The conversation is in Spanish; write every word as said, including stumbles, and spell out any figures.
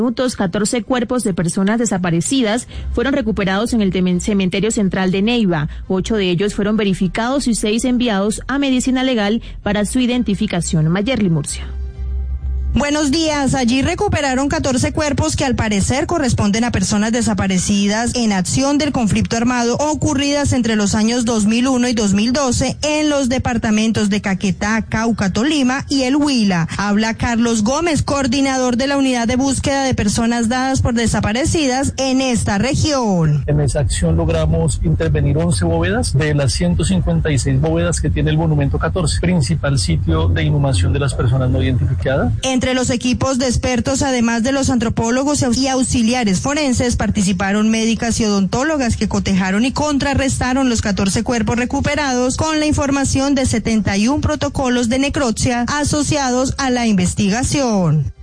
minutos, catorce cuerpos de personas desaparecidas fueron recuperados en el cementerio central de Neiva. Ocho de ellos fueron verificados y seis enviados a medicina legal para su identificación. Mayerly Murcia. Buenos días. Allí recuperaron catorce cuerpos que al parecer corresponden a personas desaparecidas en acción del conflicto armado ocurridas entre los años dos mil uno y dos mil doce en los departamentos de Caquetá, Cauca, Tolima y el Huila. Habla Carlos Gómez, coordinador de la unidad de búsqueda de personas dadas por desaparecidas en esta región. En esa acción logramos intervenir once bóvedas de las ciento cincuenta y seis bóvedas que tiene el monumento catorce, principal sitio de inhumación de las personas no identificadas. En Entre los equipos de expertos, además de los antropólogos y auxiliares forenses, participaron médicas y odontólogas que cotejaron y contrarrestaron los catorce cuerpos recuperados con la información de setenta y uno protocolos de necropsia asociados a la investigación.